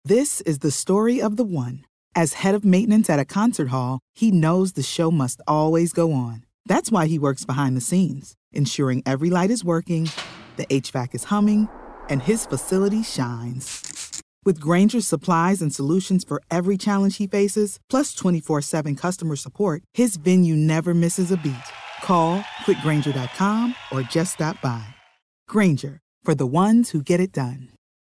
This is the story of the one. As head of maintenance at a concert hall, he knows the show must always go on. That's why he works behind the scenes, ensuring every light is working, the HVAC is humming, and his facility shines. With Grainger's supplies and solutions for every challenge he faces, plus 24/7 customer support, his venue never misses a beat. Call quickgrainger.com or just stop by. Grainger, for the ones who get it done.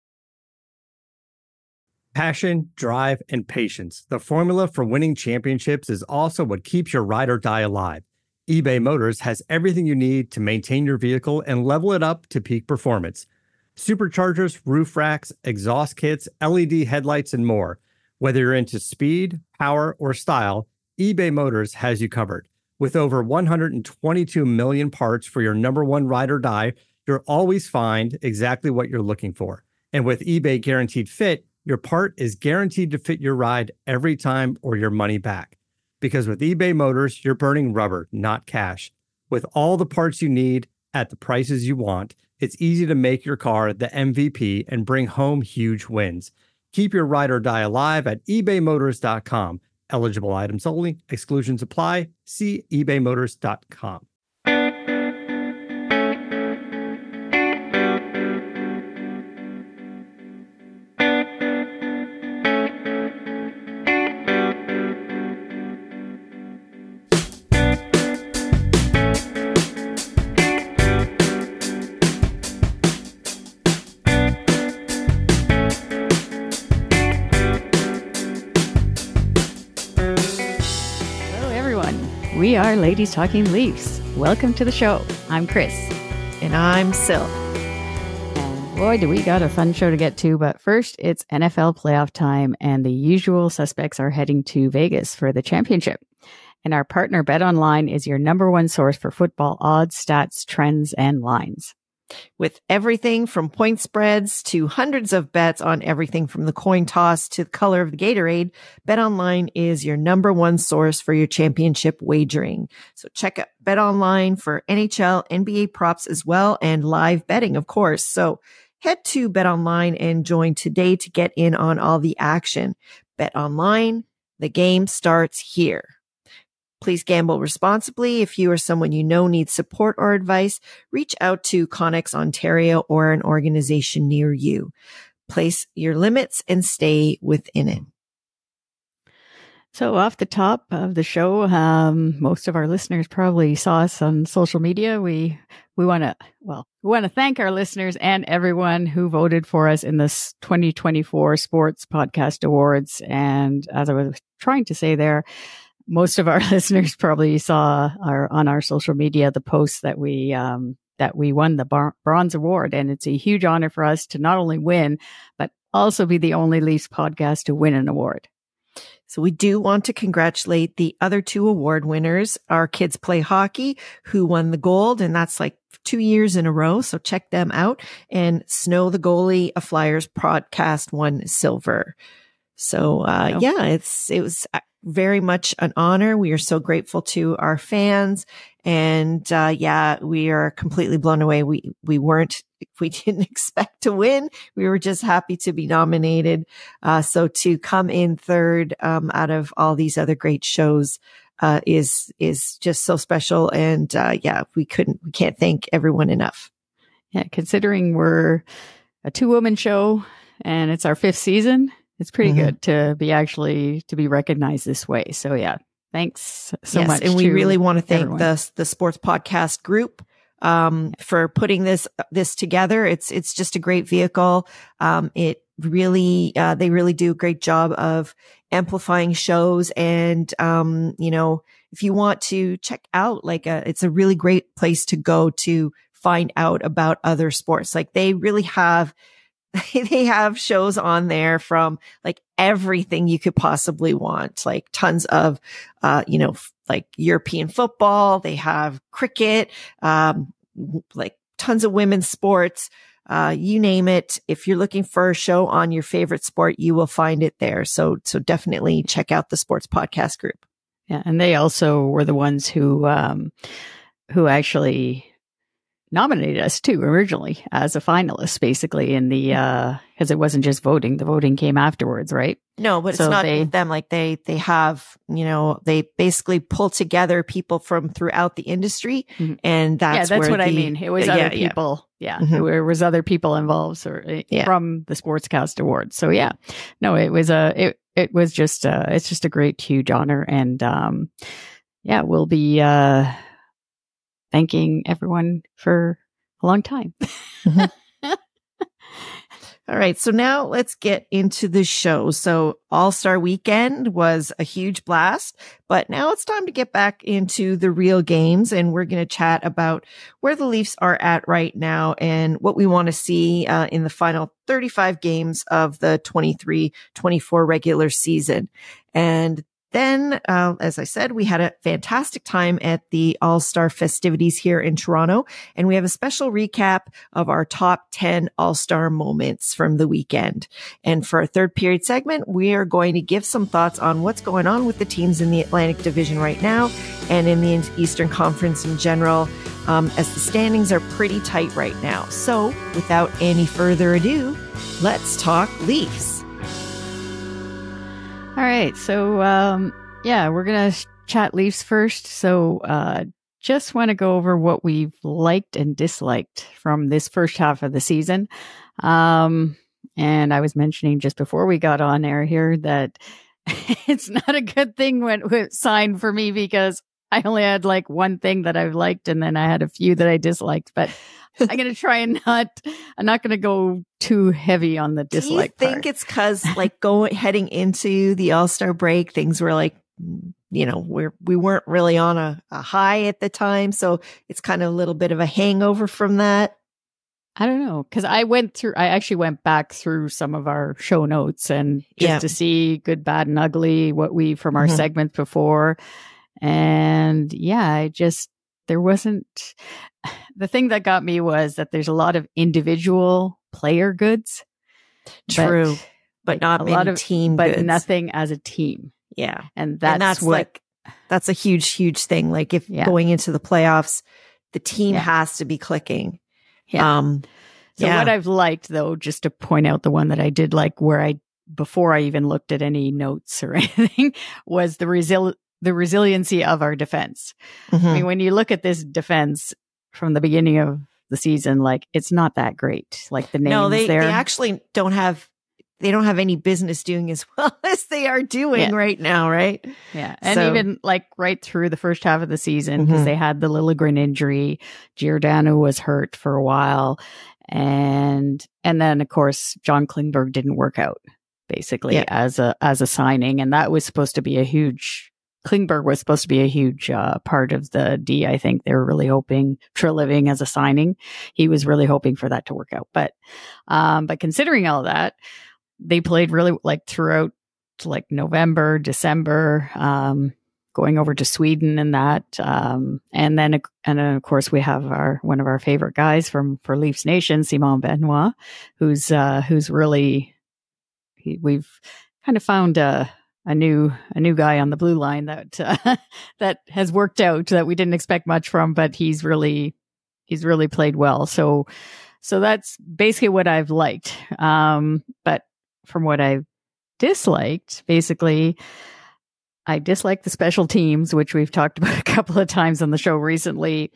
Passion, drive, and patience. The formula for winning championships is also what keeps your ride or die alive. eBay Motors has everything you need to maintain your vehicle and level it up to peak performance. Superchargers, roof racks, exhaust kits, LED headlights, and more. Whether you're into speed, power, or style, eBay Motors has you covered. With over 122 million parts for your number one ride or die, you'll always find exactly what you're looking for. And with eBay Guaranteed Fit, your part is guaranteed to fit your ride every time or your money back. Because with eBay Motors, you're burning rubber, not cash. With all the parts you need at the prices you want, it's easy to make your car the MVP and bring home huge wins. Keep your ride or die alive at ebaymotors.com. Eligible items only. Exclusions apply. See ebaymotors.com. We are Ladies Talking Leafs. Welcome to the show. I'm Chris. And I'm Sil. And boy, do we got a fun show to get to. But first, it's NFL playoff time, and the usual suspects are heading to Vegas for the championship. And our partner BetOnline is your number one source for football odds, stats, trends, and lines. With everything from point spreads to hundreds of bets on everything from the coin toss to the color of the Gatorade, BetOnline is your number one source for your championship wagering. So check out BetOnline for NHL, NBA props as well, and live betting, of course. So head to BetOnline and join today to get in on all the action. BetOnline, the game starts here. Please gamble responsibly. If you or someone you know needs support or advice, reach out to Connex Ontario or an organization near you. Place your limits and stay within it. So off the top of the show, most of our listeners probably saw us on social media. We want to thank our listeners and everyone who voted for us in this 2024 Sports Podcast Awards. And as I was trying to say there, most of our listeners probably saw on our social media the posts that we won the Bronze Award, and it's a huge honor for us to not only win but also be the only Leafs podcast to win an award. So we do want to congratulate the other two award winners, Our Kids Play Hockey, who won the gold, and that's like 2 years in a row. So check them out. And Snow the Goalie, a Flyers podcast, won silver. So it was very much an honor. We are so grateful to our fans, and we are completely blown away. We didn't expect to win. We were just happy to be nominated. So to come in third out of all these other great shows is just so special. And we can't thank everyone enough. Yeah, considering we're a 2-woman show and it's our 5th season, it's pretty good to be recognized this way. So yeah, thanks so much. And we really want to thank the Sports Podcast Group for putting this together. It's just a great vehicle. They really do a great job of amplifying shows. And if you want to check out, it's a really great place to go to find out about other sports. Like they really have. They have shows on there from like everything you could possibly want, like tons of, like European football. They have cricket, like tons of women's sports, you name it. If you're looking for a show on your favorite sport, you will find it there. So definitely check out the Sports Podcast Group. Yeah. And they also were the ones who actually nominated us too originally as a finalist, basically in the because it wasn't just voting. The voting came afterwards, right? No, but it's not them. Like they have, they basically pull together people from throughout the industry, and that's what I mean. It was other people, there was other people involved, from the Sportscast Awards. So no, it was it was just it's just a great, huge honor, and we'll be thanking everyone for a long time. All right. So now let's get into the show. So All-Star Weekend was a huge blast, but now it's time to get back into the real games. And we're going to chat about where the Leafs are at right now and what we want to see in the final 35 games of the 23-24 regular season. And then, as I said, we had a fantastic time at the All-Star festivities here in Toronto, and we have a special recap of our top 10 All-Star moments from the weekend. And for our third period segment, we are going to give some thoughts on what's going on with the teams in the Atlantic Division right now and in the Eastern Conference in general, as the standings are pretty tight right now. So without any further ado, let's talk Leafs. All right. So, we're going to chat Leafs first. So, just want to go over what we've liked and disliked from this first half of the season. And I was mentioning just before we got on air here that it's not a good thing when it signed for me, because I only had like one thing that I liked, and then I had a few that I disliked, but I'm going to try and I'm not going to go too heavy on the dislike part. Do you think it's because like heading into the All-Star break, things were like, we weren't really on a high at the time. So it's kind of a little bit of a hangover from that. I don't know. Cause I actually went back through some of our show notes and just to see good, bad, and ugly, from our segments before. And there wasn't, the thing that got me was that there's a lot of individual player goods. True. But not a lot of team but goods. Nothing as a team. Yeah. And that's that's a huge, huge thing. Like if going into the playoffs, the team has to be clicking. Yeah. What I've liked, though, just to point out the one that I did like, before I even looked at any notes or anything, was the resiliency of our defense. I mean, when you look at this defense from the beginning of the season, like it's not that great. Like the names they actually don't have any business doing as well as they are doing right now, right? Yeah. And even like right through the first half of the season, because they had the Liljegren injury, Giordano was hurt for a while. And then of course, John Klingberg didn't work out basically as a signing. And that was supposed to be Klingberg was supposed to be a huge part of the D. I think they were really hoping Treliving as a signing. He was really hoping for that to work out. But considering all that, they played really like throughout like November, December, going over to Sweden and that. And then of course we have one of our favorite guys for Leafs Nation, Simon Benoit, who's really, we've kind of found a new guy on the blue line that that has worked out, that we didn't expect much from, but he's really played well. So that's basically what I've liked. But from what I've disliked, basically, I dislike the special teams, which we've talked about a couple of times on the show recently.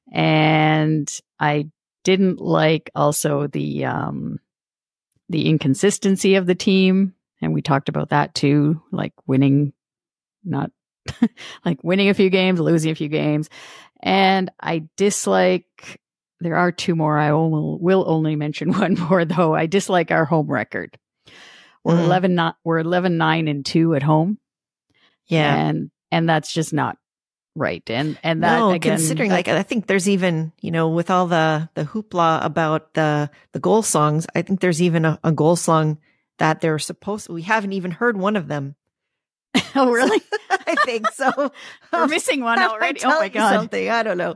And I didn't like also the inconsistency of the team. And we talked about that too, like winning a few games, losing a few games. And I dislike, there are two more. I will only mention one more though. I dislike our home record. We're 11-9-2 at home. Yeah. And that's just not right. And that again, considering like, I think there's even, with all the hoopla about the goal songs, I think there's even a goal song that they're we haven't even heard one of them. Oh, really? I think so. We're missing one already. Oh my God. Something. I don't know.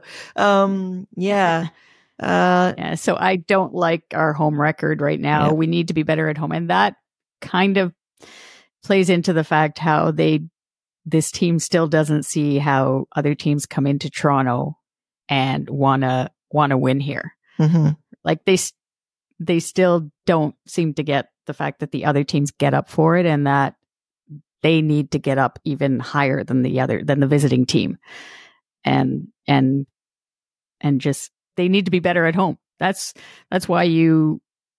So I don't like our home record right now. Yeah. We need to be better at home. And that kind of plays into the fact how this team still doesn't see how other teams come into Toronto and want to want to win here. Like they still don't seem to get the fact that the other teams get up for it, and that they need to get up even higher than the visiting team. And just, they need to be better at home. That's why in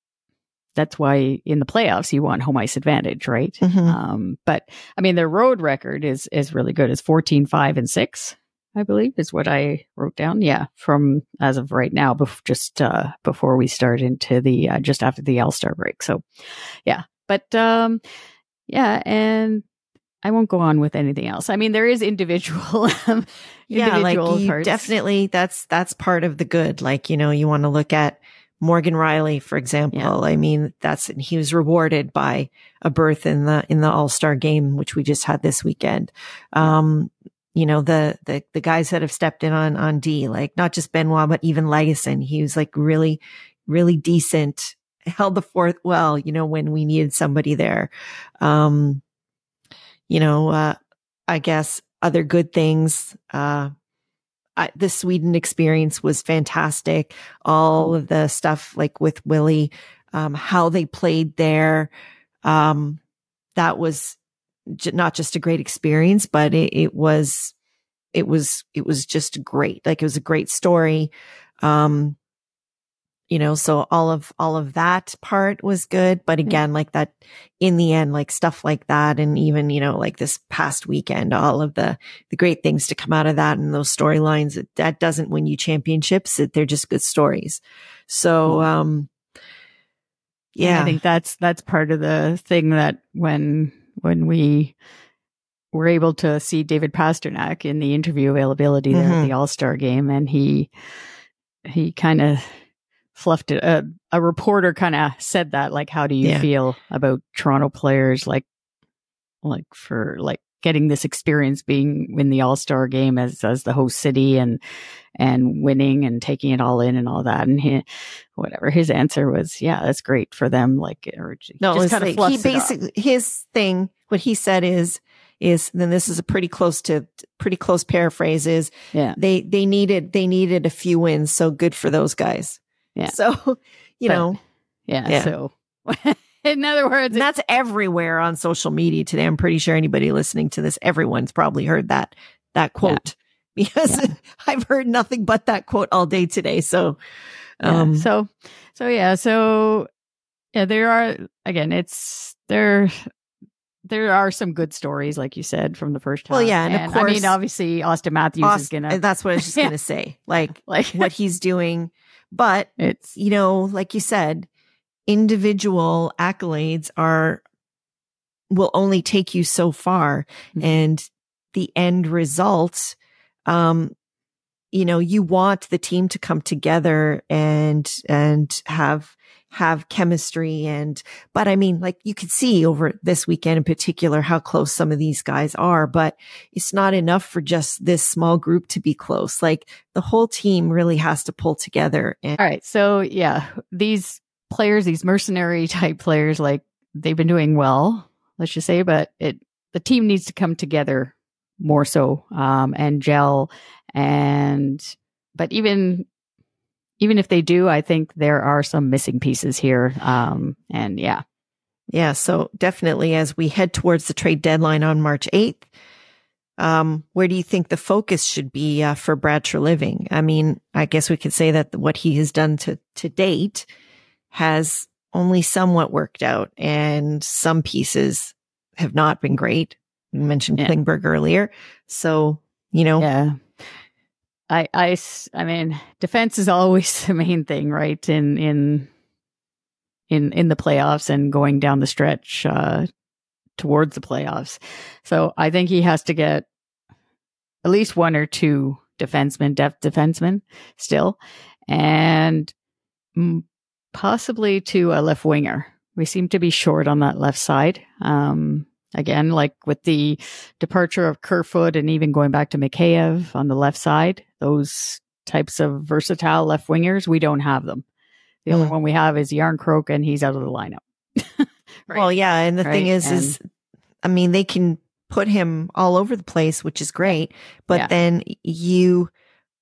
the playoffs you want home ice advantage, right? But I mean, their road record is really good. It's 14-5-6, I believe, is what I wrote down. Yeah, from as of right now, just before we start into the just after the All-Star break. So, yeah, but yeah, and I won't go on with anything else. I mean, there is individual, like you parts. Definitely, that's part of the good. Like, you want to look at Morgan Rielly, for example. Yeah. I mean, he was rewarded by a berth in the All-Star game, which we just had this weekend. The guys that have stepped in on D, like not just Benoit, but even Legason. He was like really, really decent, held the fort well, when we needed somebody there. I guess other good things, the Sweden experience was fantastic. All of the stuff like with Willie, how they played there. That was not just a great experience, but it was just great. Like, it was a great story. So all of that part was good. But again, like that in the end, like stuff like that. And even, like this past weekend, all of the great things to come out of that and those storylines, that doesn't win you championships. They're just good stories. So, yeah, I think that's part of the thing that when we were able to see David Pastrnak in the interview availability there at the All-Star game, and he kind of fluffed it. A reporter kind of said that, like, how do you feel about Toronto players, like for getting this experience being in the All-Star game as the host city and winning and taking it all in and all that. And his answer was, yeah, that's great for them. Like, no, just kind of he basically, his thing, what he said is then this is a pretty close paraphrase is, they needed a few wins. So good for those guys. Yeah. So, So in other words, and that's everywhere on social media today. I'm pretty sure anybody listening to this, everyone's probably heard that quote because I've heard nothing but that quote all day today. So, there are, again, there are some good stories, like you said, from the first half. Well, yeah. And of course, I mean, obviously Auston Matthews is going to, that's what I was just going to say, like what he's doing. But it's, like you said, individual accolades will only take you so far. And the end results, you want the team to come together and have chemistry. But I mean, like, you could see over this weekend in particular how close some of these guys are, but it's not enough for just this small group to be close. Like, the whole team really has to pull together. All right. So yeah, these players, these mercenary type players, like, they've been doing well, let's just say, but the team needs to come together more so, and gel. But even if they do, I think there are some missing pieces here. Yeah. So definitely, as we head towards the trade deadline on March 8th, where do you think the focus should be for Brad Treliving? I mean, I guess we could say that what he has done to date has only somewhat worked out, and some pieces have not been great. You mentioned Klingberg earlier. So, Yeah. I mean, defense is always the main thing, right? In the playoffs and going down the stretch towards the playoffs. So I think he has to get at least one or two depth defensemen still, and possibly to a left winger. We seem to be short on that left side. Again, like with the departure of Kerfoot and even going back to Mikheyev on the left side, those types of versatile left wingers, we don't have them. The only one we have is Järnkrok, and he's out of the lineup. Right? Well, yeah. And the thing is, I mean, they can put him all over the place, which is great. But then you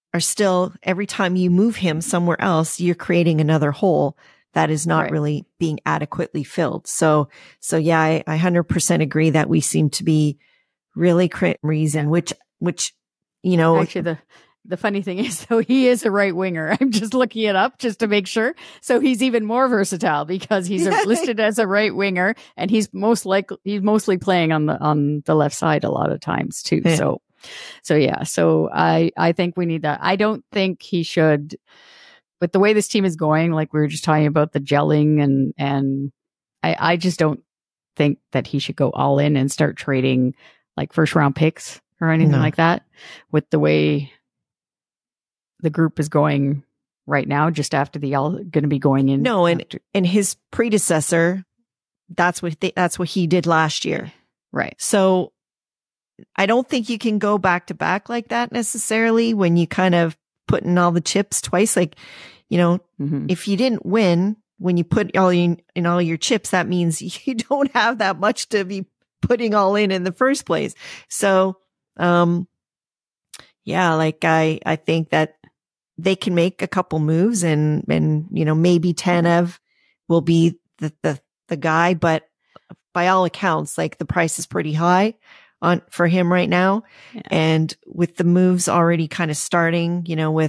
are still, every time you move him somewhere else, you're creating another hole that is not really being adequately filled. So yeah, I 100% agree that we seem to be really reason, which, actually the funny thing is, though, he is a right winger. I'm just looking it up just to make sure. So he's even more versatile because he's listed as a right winger, and he's mostly playing on the left side a lot of times too. Yeah. So I think we need that. I don't think he should, but the way this team is going, like we were just talking about the gelling, and I just don't think that he should go all in and start trading like first round picks or anything like that with the way the group is going right now, just after going to be going in. No, and his predecessor, that's what he did last year. Right. So I don't think you can go back to back like that necessarily when you kind of put in all the chips twice. Like, if you didn't win when you put all your chips, that means you don't have that much to be putting all in the first place. So, yeah, like I think that they can make a couple moves and maybe Tanev will be the guy, but by all accounts, like the price is pretty high for him right now. Yeah. And with the moves already kind of starting,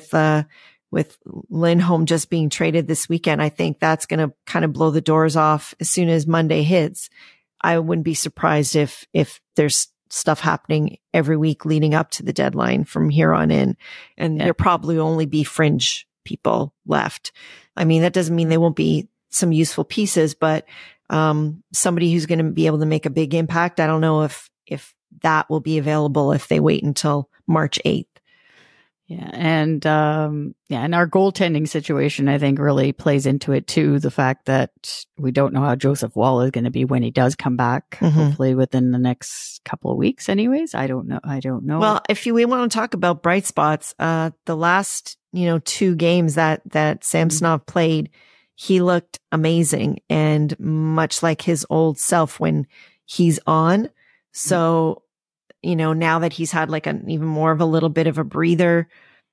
with Lindholm just being traded this weekend, I think that's going to kind of blow the doors off as soon as Monday hits. I wouldn't be surprised if there's stuff happening every week leading up to the deadline from here on in. And there'll probably only be fringe people left. I mean, that doesn't mean there won't be some useful pieces, but somebody who's going to be able to make a big impact, I don't know if that will be available if they wait until March 8th. Yeah. And our goaltending situation, I think, really plays into it too. The fact that we don't know how Joseph Woll is going to be when he does come back, hopefully within the next couple of weeks anyways. I don't know. Well, if we want to talk about bright spots, the last, 2 games that Samsonov played, he looked amazing and much like his old self when he's on. So, now that he's had like even more of a little bit of a breather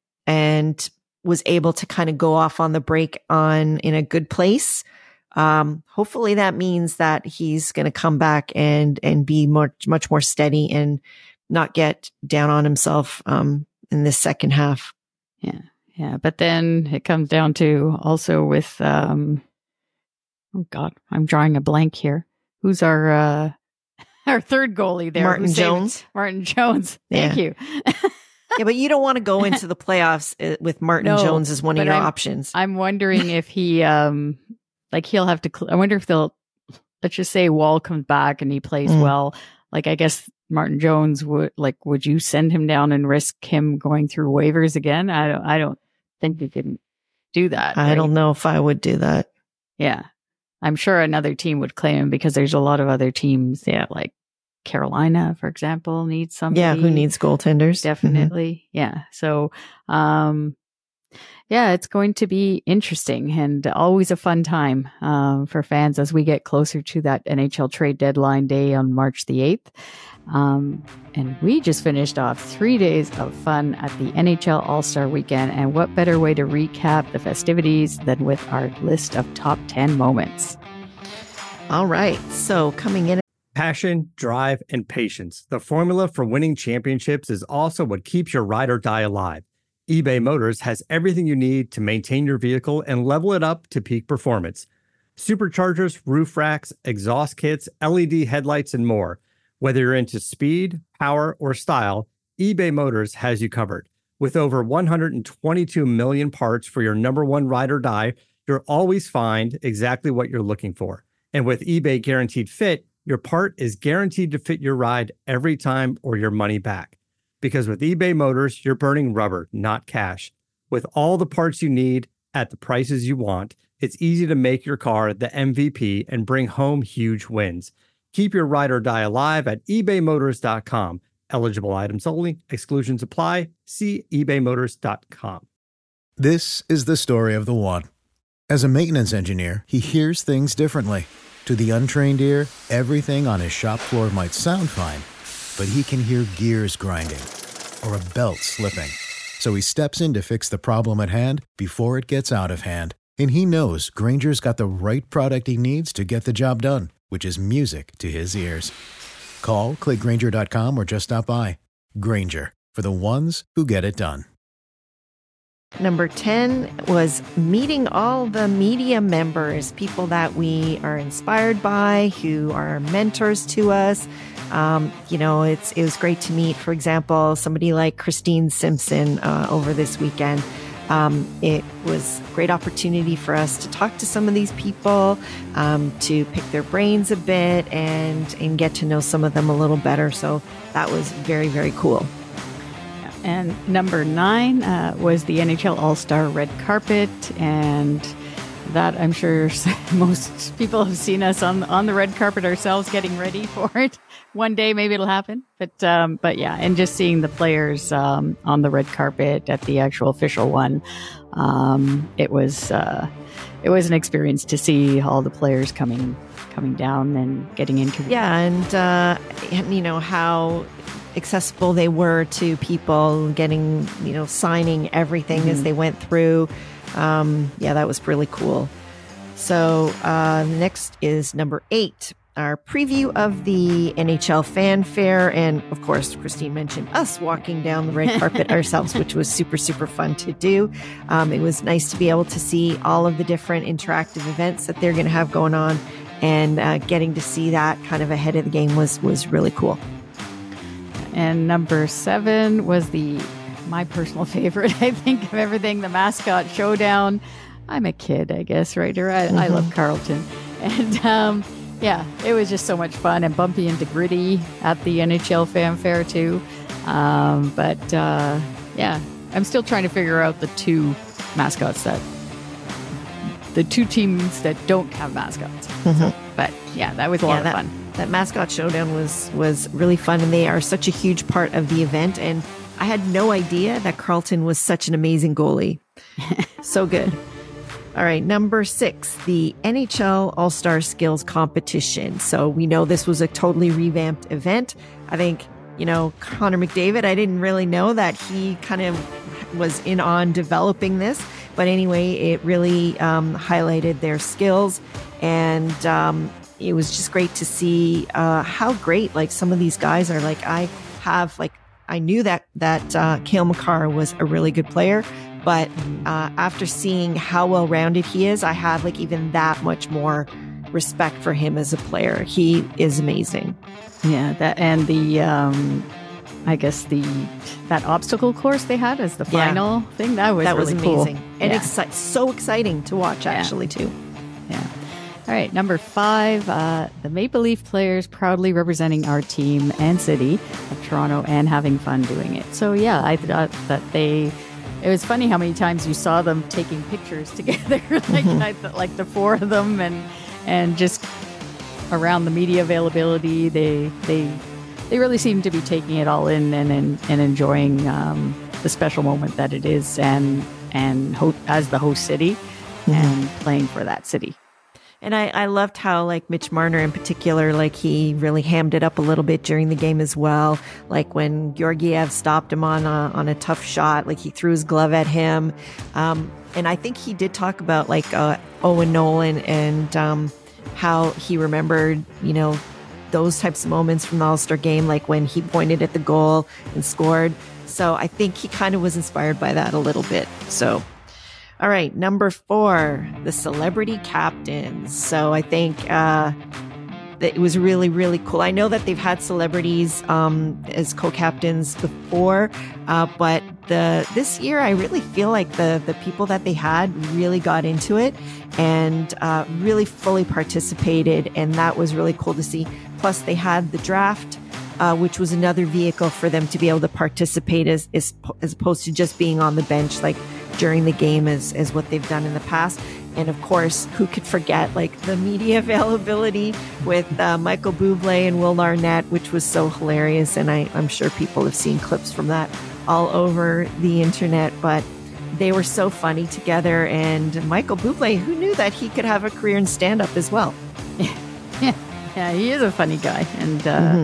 and was able to kind of go off on the break in a good place. Hopefully that means that he's going to come back and be much more steady and not get down on himself, in the second half. Yeah. Yeah. But then it comes down to also with, oh God, I'm drawing a blank here. Who's our third goalie there? Martin Jones. Martin Jones. Thank you. Yeah, but you don't want to go into the playoffs with Martin Jones as one of your options. I'm wondering if he, he'll have to, I wonder if let's just say Woll comes back and he plays well. Like, I guess Martin Jones would you send him down and risk him going through waivers again? I don't think you can do that. I don't know if I would do that. Yeah. I'm sure another team would claim him because there's a lot of other teams, like Carolina, for example, needs somebody. Yeah, who needs goaltenders. Definitely. Yeah. So, it's going to be interesting and always a fun time for fans as we get closer to that NHL trade deadline day on March the 8th. And we just finished off 3 days of fun at the NHL All-Star Weekend. And what better way to recap the festivities than with our list of top 10 moments? All right. So coming in. Passion, drive, and patience. The formula for winning championships is also what keeps your ride or die alive. eBay Motors has everything you need to maintain your vehicle and level it up to peak performance. Superchargers, roof racks, exhaust kits, LED headlights, and more. Whether you're into speed, power, or style, eBay Motors has you covered. With over 122 million parts for your number one ride or die, you'll always find exactly what you're looking for. And with eBay Guaranteed Fit, your part is guaranteed to fit your ride every time or your money back. Because with eBay Motors, you're burning rubber, not cash. With all the parts you need at the prices you want, it's easy to make your car the MVP and bring home huge wins. Keep your ride or die alive at ebaymotors.com. Eligible items only. Exclusions apply. See ebaymotors.com. This is the story of the one. As a maintenance engineer, he hears things differently. To the untrained ear, everything on his shop floor might sound fine, but he can hear gears grinding or a belt slipping. So So he steps in to fix the problem at hand before it gets out of hand. And he knows Grainger's got the right product he needs to get the job done, which is music to his ears. Call, click Grainger.com, or just stop by. Grainger, for the ones who get it done. Number 10 was meeting all the media members, people that we are inspired by, who are mentors to us. It was great to meet, for example, somebody like Christine Simpson over this weekend. It was a great opportunity for us to talk to some of these people, to pick their brains a bit and get to know some of them a little better. So that was very, very cool. And number 9 was the NHL All-Star Red Carpet. And that, I'm sure most people have seen us on the red carpet ourselves getting ready for it. One day, maybe it'll happen. But yeah, and just seeing the players on the red carpet at the actual official one, it was an experience to see all the players coming down and getting into it. Yeah, and how accessible they were to people, getting, signing everything as they went through. That was really cool. So next is number 8, our preview of the NHL Fanfare. And of course, Christine mentioned us walking down the red carpet ourselves, which was super, super fun to do. It was nice to be able to see all of the different interactive events that they're going to have going on, and getting to see that kind of ahead of the game was really cool. And number 7 was my personal favorite, I think, of everything, the mascot showdown. I'm a kid, I guess, right? I love Carlton. And it was just so much fun, and bumping into Gritty at the NHL Fanfare too. I'm still trying to figure out the 2 mascots the 2 teams that don't have mascots. But yeah, that was a lot of fun. That mascot showdown was really fun, and they are such a huge part of the event. And I had no idea that Carlton was such an amazing goalie. So good. All right, number 6, the NHL All-Star Skills Competition. So we know this was a totally revamped event. I think, Connor McDavid, I didn't really know that he kind of was in on developing this. But anyway, it really highlighted their skills, and it was just great to see how great some of these guys are. I knew that Cale Makar was a really good player, but after seeing how well-rounded he is, I have even that much more respect for him as a player. He is amazing. Yeah, that, and that obstacle course they had as the final thing, that was really amazing. Cool. And it's so exciting to watch, actually, too. Yeah. All right, number 5, the Maple Leaf players proudly representing our team and city of Toronto and having fun doing it. So yeah, I thought that it was funny how many times you saw them taking pictures together, like the 4 of them, and just around the media availability, they really seem to be taking it all in and enjoying the special moment that it is, and as the host city and playing for that city. And I loved how, Mitch Marner in particular, he really hammed it up a little bit during the game as well. When Georgiev stopped him on a tough shot, he threw his glove at him. And I think he did talk about, Owen Nolan and how he remembered, those types of moments from the All-Star game, when he pointed at the goal and scored. So I think he kind of was inspired by that a little bit. So... All right, number 4, the celebrity captains. So I think that it was really, really cool. I know that they've had celebrities as co-captains before, but this year I really feel like the people that they had really got into it and really fully participated, and that was really cool to see. Plus, they had the draft, which was another vehicle for them to be able to participate as opposed to just being on the bench during the game as what they've done in the past. And of course, who could forget the media availability with Michael Bublé and Will Arnett, which was so hilarious. And I'm sure people have seen clips from that all over the internet, but they were so funny together. And Michael Bublé, who knew that he could have a career in stand-up as well? Yeah, he is a funny guy. And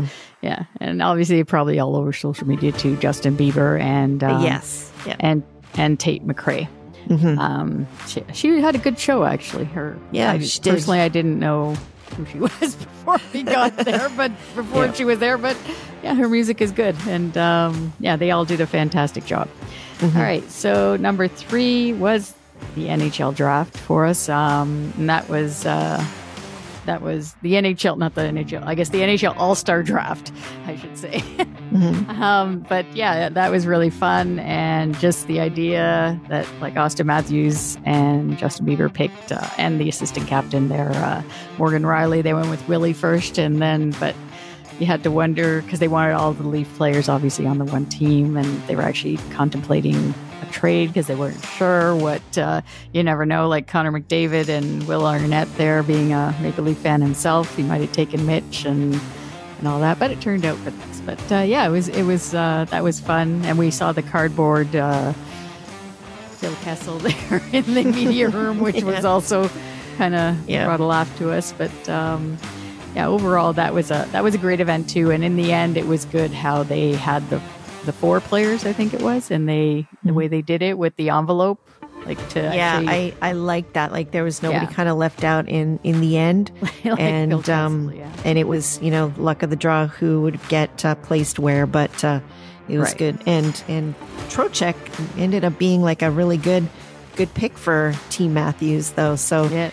Yeah. And obviously probably all over social media too, Justin Bieber and yes. Yeah. And Tate McRae. She had a good show actually. She did. Personally, I didn't know who she was before we got there, but she was there, but yeah, her music is good. And they all did a fantastic job. All right. So number 3 was the NHL draft for us. And that was the NHL, not the NHL, I guess the NHL All-Star draft, I should say. But yeah, that was really fun. And just the idea that like Austin Matthews and Justin Bieber picked, and the assistant captain there, Morgan Rielly, they went with Willie first. And then, but you had to wonder because they wanted all the Leaf players obviously on the one team, and they were actually contemplating a trade because they weren't sure what, you never know, like Connor McDavid and Will Arnett there being a Maple Leaf fan himself, he might have taken Mitch and all that, but it turned out for this. But it was that was fun. And we saw the cardboard Phil Kessel there in the media room, which was also kind of brought a laugh to us. But overall that was a great event too. And in the end, it was good how they had the 4 players, I think it was, and the way they did it with the envelope, like to actually, I like that. Like there was nobody kind of left out in the end, like and and it was luck of the draw who would get placed where, but it was good. And Trocheck ended up being like a really good pick for Team Matthews, though. So yes.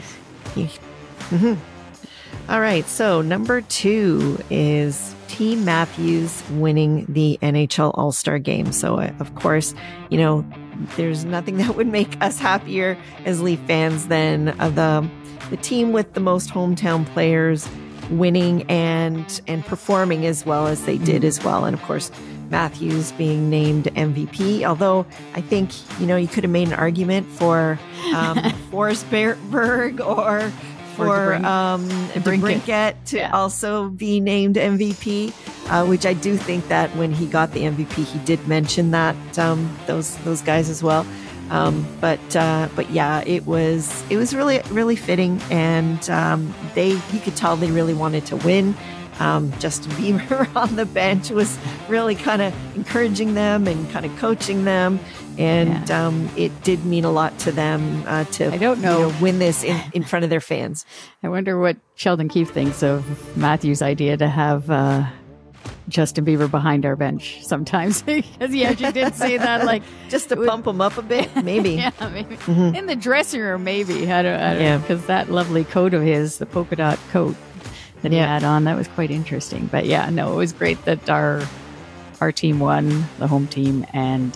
All right. So number 2 is Team Matthews winning the NHL All-Star Game. So of course, there's nothing that would make us happier as Leaf fans than the team with the most hometown players winning and performing as well as they did as well. And of course, Matthews being named MVP, although I think, you could have made an argument for Forsberg or for DeBrincat to also be named MVP, which I do think that when he got the MVP, he did mention that those guys as well. But yeah, it was really, really fitting, and you could tell they really wanted to win. Justin Bieber on the bench was really kind of encouraging them and kind of coaching them. And it did mean a lot to them to win this in front of their fans. I wonder what Sheldon Keefe thinks of Matthew's idea to have Justin Bieber behind our bench sometimes, because he actually did say that, like just to pump him up a bit, maybe. Maybe in the dressing room, maybe. I don't know, because that lovely coat of his, the polka dot coat that he had on, that was quite interesting. But it was great that our team won, the home team, and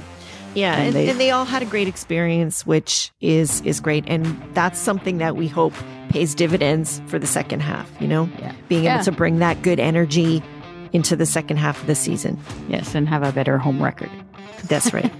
they all had a great experience, which is great. And that's something that we hope pays dividends for the second half, being able to bring that good energy into the second half of the season. Yes, and have a better home record. That's right.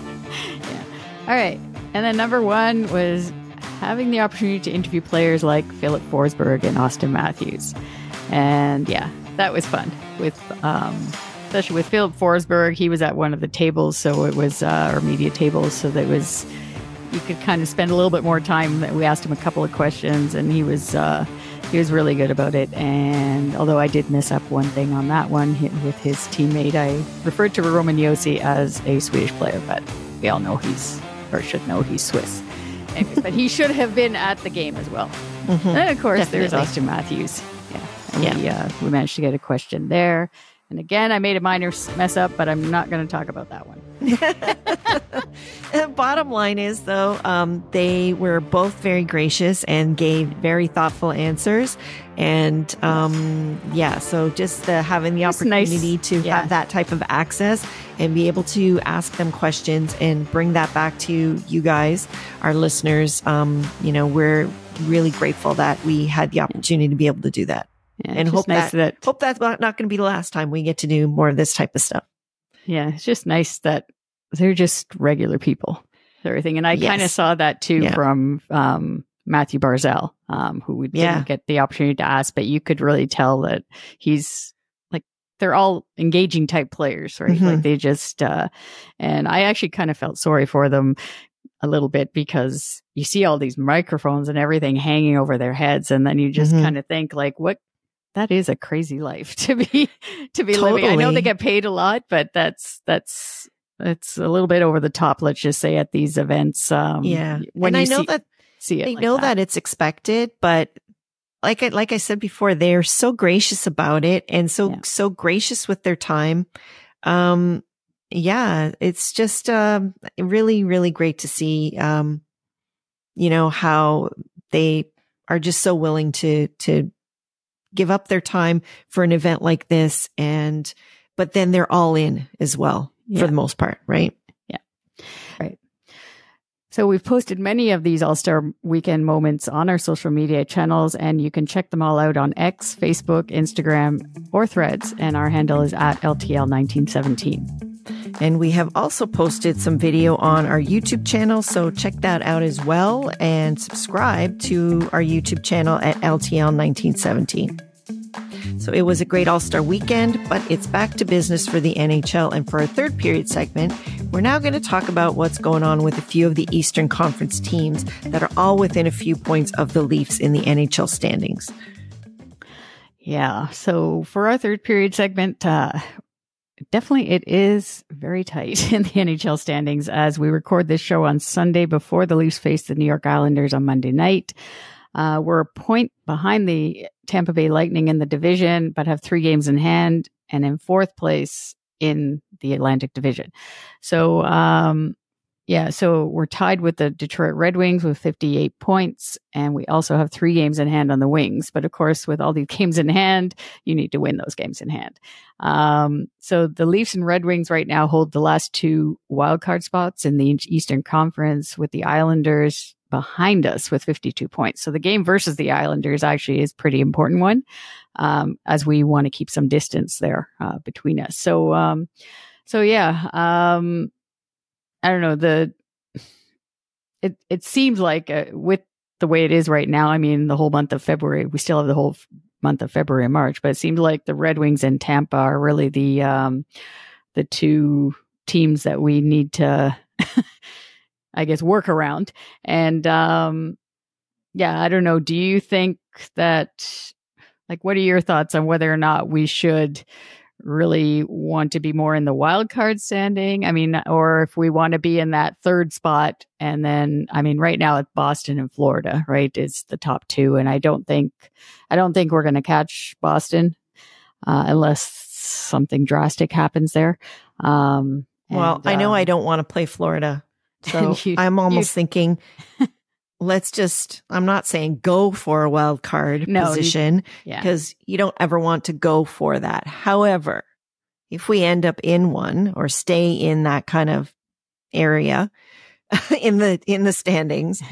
All right. And then number 1 was having the opportunity to interview players like Philip Forsberg and Austin Matthews. And that was fun with especially with Philip Forsberg. He was at one of the tables, so it was our media tables, so that was, you could kind of spend a little bit more time. We asked him a couple of questions, and he was really good about it. And although I did miss up one thing on that one with his teammate, I referred to Roman Josi as a Swedish player, but we all know should know he's Swiss. Anyways, but he should have been at the game as well. And of course, there's Austin Matthews. We managed to get a question there. And again, I made a minor mess up, but I'm not going to talk about that one. The bottom line is, though, they were both very gracious and gave very thoughtful answers. And so just having the opportunity to have that type of access and be able to ask them questions and bring that back to you guys, our listeners, we're really grateful that we had the opportunity to be able to do that. Yeah, and hope that's not going to be the last time we get to do more of this type of stuff. Yeah, it's just nice that they're just regular people, everything. And I kind of saw that too from Matthew Barzal, who we didn't get the opportunity to ask, but you could really tell that he's like, they're all engaging type players, right? Like they just, and I actually kind of felt sorry for them a little bit, because you see all these microphones and everything hanging over their heads, and then you just kind of think like, what that is a crazy life to be Totally. living. I know they get paid a lot, but it's a little bit over the top, let's just say, at these events. Yeah. When and I you know that see it they like know that it's expected, but like I said before, they're so gracious about it and so gracious with their time. Yeah, it's just really, really great to see, how they are just so willing to give up their time for an event like this. But then they're all in as well for the most part, right? Yeah. Right. So we've posted many of these All-Star Weekend moments on our social media channels, and you can check them all out on X, Facebook, Instagram, or Threads. And our handle is at LTL1917. And we have also posted some video on our YouTube channel, so check that out as well and subscribe to our YouTube channel at LTL1917. So it was a great All-Star weekend, but it's back to business for the NHL. And for our third period segment, we're now going to talk about what's going on with a few of the Eastern Conference teams that are all within a few points of the Leafs in the NHL standings. Yeah. So for our third period segment, definitely it is very tight in the NHL standings as we record this show on Sunday before the Leafs face the New York Islanders on Monday night. We're a point behind the Tampa Bay Lightning in the division, but have 3 games in hand and in 4th place in the Atlantic Division. So, so we're tied with the Detroit Red Wings with 58 points, and we also have 3 games in hand on the Wings. But of course, with all these games in hand, you need to win those games in hand. So the Leafs and Red Wings right now hold the last 2 wildcard spots in the Eastern Conference, with the Islanders behind us with 52 points. So the game versus the Islanders actually is a pretty important one, as we want to keep some distance there between us. So I don't know, it seems like with the way it is right now, I mean, the whole month of February, we still have the whole month of February and March, but it seems like the Red Wings and Tampa are really the 2 teams that we need to I guess, work around. And, I don't know. Do you think that, what are your thoughts on whether or not we should really want to be more in the wild card standing? I mean, or if we want to be in that 3rd spot. And then, I mean, right now it's Boston and Florida, right? It's the top 2. And I don't think we're going to catch Boston, unless something drastic happens there. I know I don't want to play Florida. So I'm almost thinking, I'm not saying go for a wild card position, because you don't ever want to go for that. However, if we end up in one or stay in that kind of area in the standings,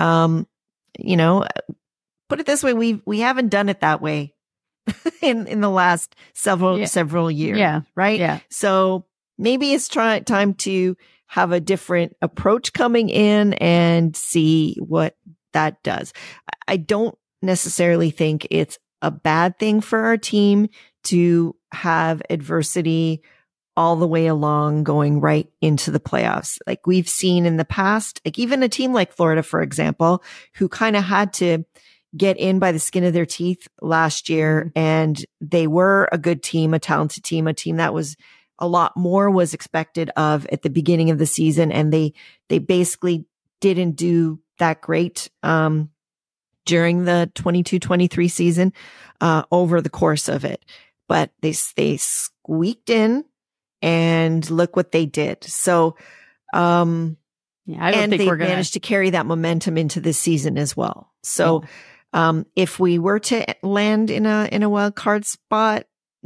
put it this way, we haven't done it that way in the last several years, right? Yeah. So maybe it's time to have a different approach coming in and see what that does. I don't necessarily think it's a bad thing for our team to have adversity all the way along going right into the playoffs. Like we've seen in the past, like even a team like Florida, for example, who kind of had to get in by the skin of their teeth last year. And they were a good team, a talented team, a team that was a lot more was expected of at the beginning of the season. And they basically didn't do that great, during the 22-23 season, over the course of it, but they squeaked in and look what they did. So, I don't think we're gonna managed to carry that momentum into this season as well. So, if we were to land in a wild card spot,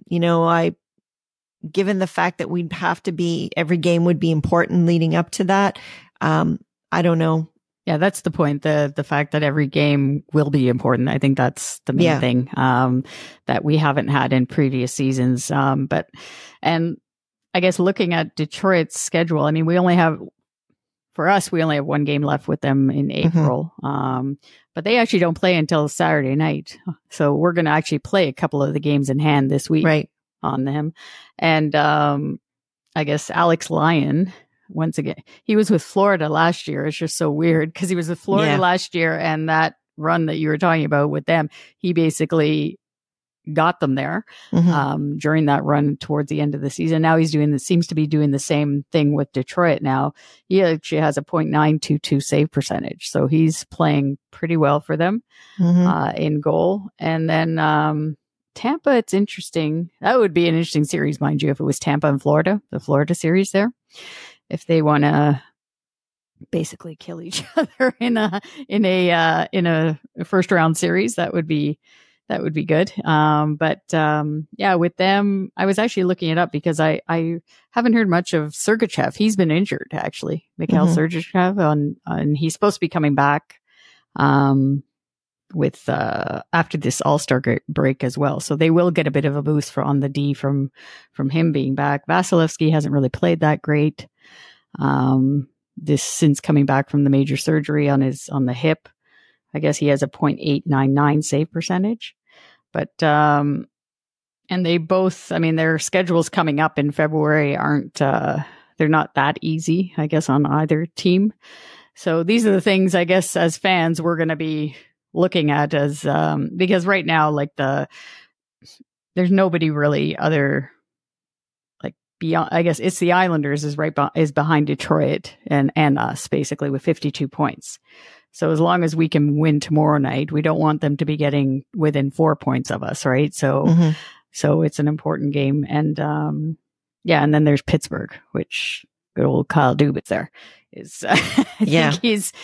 given the fact that we'd have to every game would be important leading up to that. I don't know. Yeah, that's the point. The fact that every game will be important. I think that's the main thing, that we haven't had in previous seasons. And I guess looking at Detroit's schedule, I mean, we only have 1 game left with them in April. But they actually don't play until Saturday night. So we're going to actually play a couple of the games in hand this week. Right. On them. And I guess Alex Lyon, once again, he was with Florida last year. It's just so weird because he was with Florida last year, and that run that you were talking about with them, he basically got them there during that run towards the end of the season. Now he's seems to be doing the same thing with Detroit now. He actually has a .922 save percentage. So he's playing pretty well for them in goal. And then Tampa, it's interesting. That would be an interesting series, mind you, if it was Tampa and Florida, the Florida series there. If they want to basically kill each other in a first round series, that would be good. Yeah, with them, I was actually looking it up because I haven't heard much of Sergachev. He's been injured, actually, Mikhail Sergachev, and he's supposed to be coming back with after this All-Star break as well. So they will get a bit of a boost on the D from him being back. Vasilevsky hasn't really played that great since coming back from the major surgery on the hip. I guess he has a .899 save percentage, but, and they both, I mean, their schedules coming up in February aren't, they're not that easy, I guess, on either team. So these are the things, I guess, as fans, we're going to be looking at as, because right now, like there's nobody really other, like beyond, I guess it's the Islanders is behind Detroit and us basically with 52 points. So as long as we can win tomorrow night, we don't want them to be getting within 4 points of us, right? So, so it's an important game. And, and then there's Pittsburgh, which good old Kyle Dubas there is, I think he's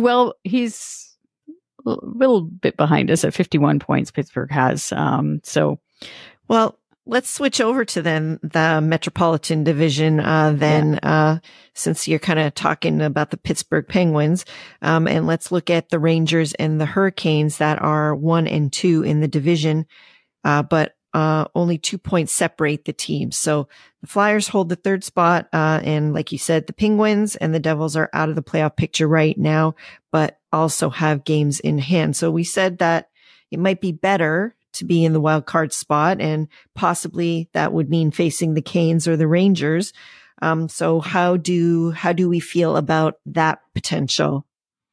a little bit behind us at 51 points. Pittsburgh has, well, let's switch over to the Metropolitan Division, since you're kind of talking about the Pittsburgh Penguins. And let's look at the Rangers and the Hurricanes that are 1 and 2 in the division, but only 2 points separate the teams. So the Flyers hold the third spot. And like you said, the Penguins and the Devils are out of the playoff picture right now, but also have games in hand. So we said that it might be better to be in the wild card spot, and possibly that would mean facing the Canes or the Rangers. So how do we feel about that potential?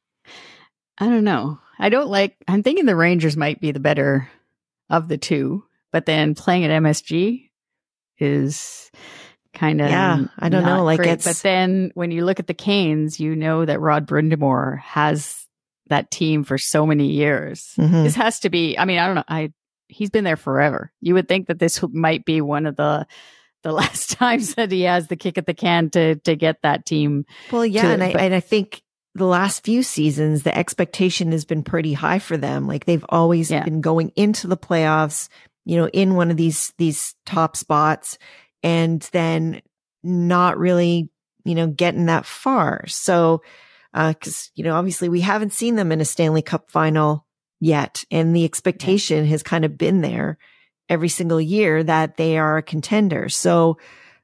I don't know. I'm thinking the Rangers might be the better of the two, but then playing at MSG is kind of, I don't know. Like great. But then when you look at the Canes, you know that Rod Brind'Amour has that team for so many years. This has to be, I mean, I don't know. He's been there forever. You would think that this might be one of the last times that he has the kick at the can to get that team. Well, yeah. And I think the last few seasons, the expectation has been pretty high for them. Like they've always been going into the playoffs, in one of these top spots, and then not really, getting that far. So, cause, obviously we haven't seen them in a Stanley Cup final yet. And the expectation has kind of been there every single year that they are a contender. So,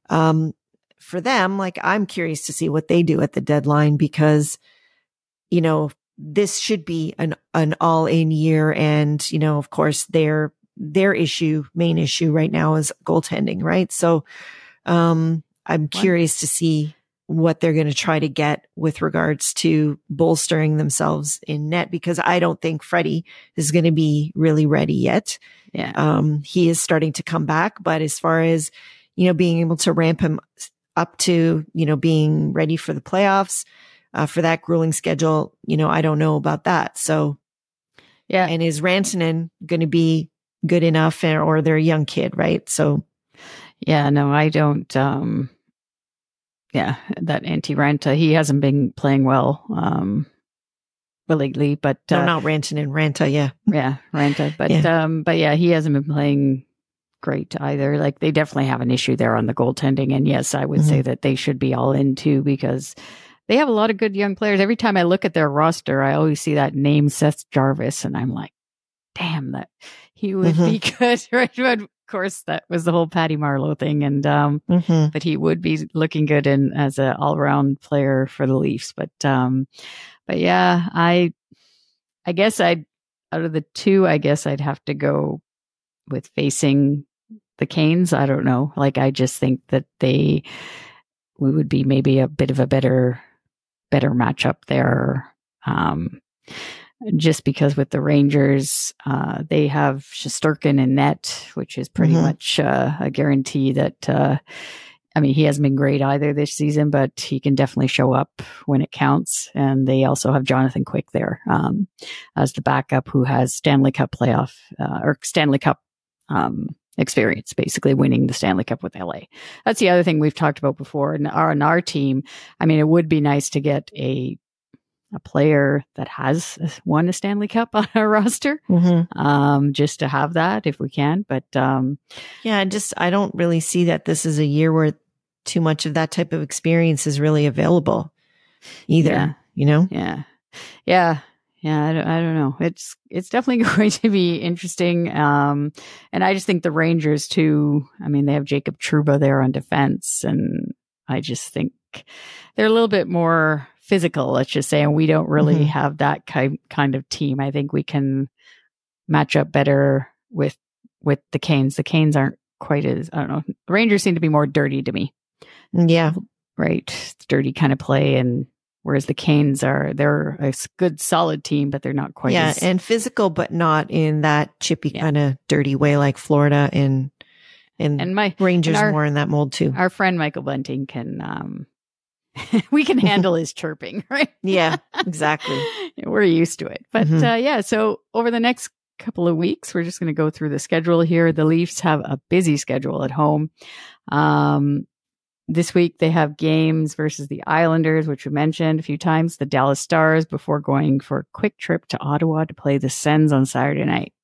for them, like I'm curious to see what they do at the deadline because, this should be an all in year. And, of course their main issue right now is goaltending, right? So, I'm curious to see what they're going to try to get with regards to bolstering themselves in net, because I don't think Freddie is going to be really ready yet. Yeah. He is starting to come back, but as far as, being able to ramp him up to, being ready for the playoffs, for that grueling schedule, I don't know about that. So, yeah. And is Rantanen going to be good enough, or they're a young kid, right? So, yeah, no, I don't, that Antti-Raanta, he hasn't been playing well, lately, but no, not Rantanen, Raanta, yeah, Raanta, but he hasn't been playing great either. Like they definitely have an issue there on the goaltending, and yes, I would say that they should be all in too because they have a lot of good young players. Every time I look at their roster, I always see that name Seth Jarvis, and I'm like, damn, that he would be good, right? But of course, that was the whole Patty Marleau thing, and but he would be looking good as an all-around player for the Leafs. But yeah, I guess out of the two, I guess I'd have to go with facing the Canes. I don't know. Like I just think that we would be maybe a bit of a better matchup there. just because with the Rangers, they have Shesterkin in net, which is pretty much a guarantee that, he hasn't been great either this season, but he can definitely show up when it counts. And they also have Jonathan Quick there, as the backup who has Stanley Cup playoff, or Stanley Cup, experience, basically winning the Stanley Cup with LA. That's the other thing we've talked about before. And on our team, it would be nice to get a player that has won a Stanley Cup on our roster, just to have that if we can. But I don't really see that this is a year where too much of that type of experience is really available either. Yeah. I don't know. It's definitely going to be interesting. And I just think the Rangers too, they have Jacob Trouba there on defense, and I just think they're a little bit more physical, let's just say, and we don't really have that kind of team. I think we can match up better with the Canes. The Canes aren't quite as, I don't know. The Rangers seem to be more dirty to me. Yeah. Right. It's dirty kind of play, and whereas the Canes they're a good solid team, but they're not quite as... and physical, but not in that chippy kind of dirty way like Florida and my Rangers more in that mold too. Our friend Michael Bunting can we can handle his chirping, right? Yeah, exactly. We're used to it. But so over the next couple of weeks, we're just going to go through the schedule here. The Leafs have a busy schedule at home. This week they have games versus the Islanders, which we mentioned a few times, the Dallas Stars, before going for a quick trip to Ottawa to play the Sens on Saturday night.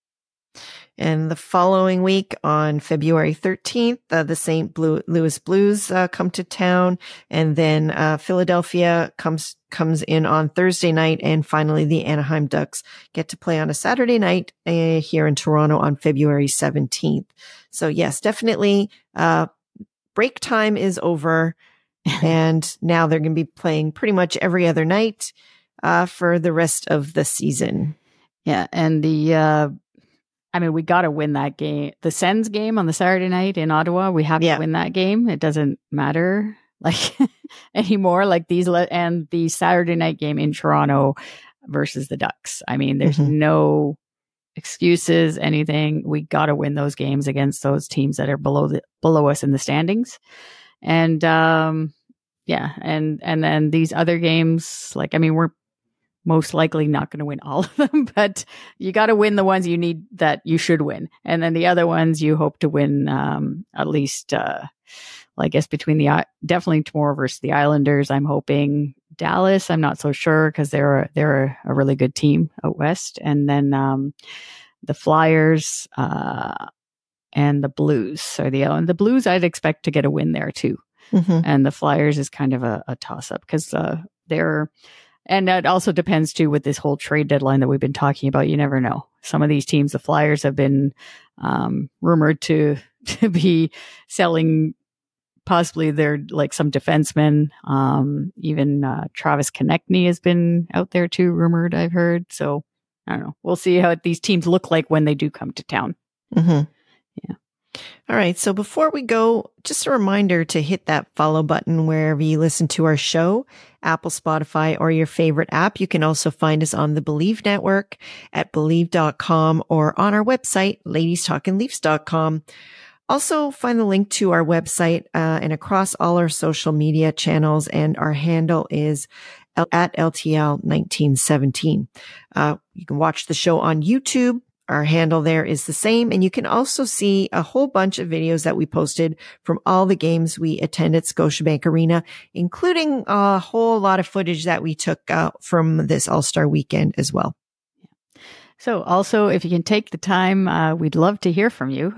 And the following week on February 13th, the St. Louis Blues come to town. And then Philadelphia comes in on Thursday night. And finally, the Anaheim Ducks get to play on a Saturday night here in Toronto on February 17th. So yes, definitely break time is over. And now they're going to be playing pretty much every other night for the rest of the season. Yeah. And we got to win that game. The Sens game on the Saturday night in Ottawa, we have to win that game. It doesn't matter anymore. And the Saturday night game in Toronto versus the Ducks. There's no excuses, anything. We got to win those games against those teams that are below us in the standings. And and then these other games, we're most likely not going to win all of them, but you got to win the ones you need that you should win. And then the other ones you hope to win, at least, I guess definitely tomorrow versus the Islanders. I'm hoping Dallas. I'm not so sure because they're a really good team out west. And then, the Flyers, and the Blues. So the Blues, I'd expect to get a win there too. And the Flyers is kind of a toss up because, and that also depends too with this whole trade deadline that we've been talking about. You never know. Some of these teams, the Flyers have been rumored to be selling possibly their some defensemen. Even Travis Konechny has been out there too, rumored, I've heard. So I don't know. We'll see how these teams look like when they do come to town. Yeah. All right. So before we go, just a reminder to hit that follow button wherever you listen to our show, Apple, Spotify, or your favorite app. You can also find us on the Believe Network at Believe.com or on our website, ladiestalkingleafs.com. Also find the link to our website and across all our social media channels. And our handle is at LTL1917. You can watch the show on YouTube. Our handle there is the same. And you can also see a whole bunch of videos that we posted from all the games we attended at Scotiabank Arena, including a whole lot of footage that we took from this All-Star weekend as well. So also, if you can take the time, we'd love to hear from you.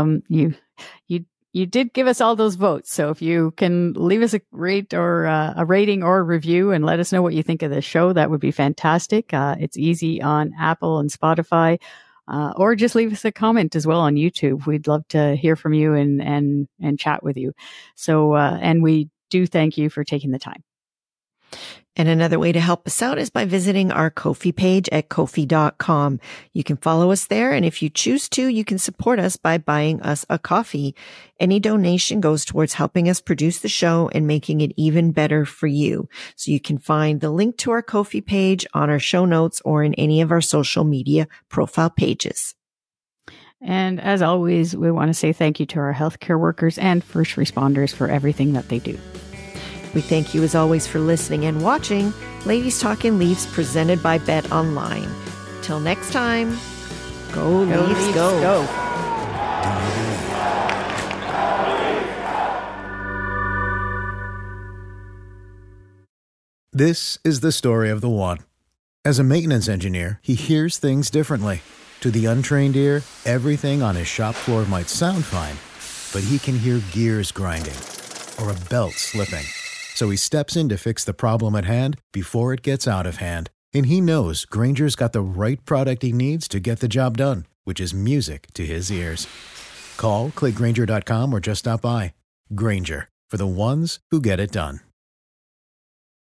You did give us all those votes. So if you can leave us a rating or a review and let us know what you think of the show, that would be fantastic. It's easy on Apple and Spotify. Or just leave us a comment as well on YouTube. We'd love to hear from you and chat with you. So, and we do thank you for taking the time. And another way to help us out is by visiting our Ko-fi page at Ko-fi.com. You can follow us there, and if you choose to, you can support us by buying us a coffee. Any donation goes towards helping us produce the show and making it even better for you. So you can find the link to our Ko-fi page on our show notes or in any of our social media profile pages. And as always, we want to say thank you to our healthcare workers and first responders for everything that they do. We thank you as always for listening and watching Ladies Talking Leafs presented by Bet Online. Till next time, go Leafs, go. This is the story of the one. As a maintenance engineer, he hears things differently. To the untrained ear, everything on his shop floor might sound fine, but he can hear gears grinding or a belt slipping. So he steps in to fix the problem at hand before it gets out of hand. And he knows Grainger's got the right product he needs to get the job done, which is music to his ears. Call, click Grainger.com, or just stop by. Grainger, for the ones who get it done.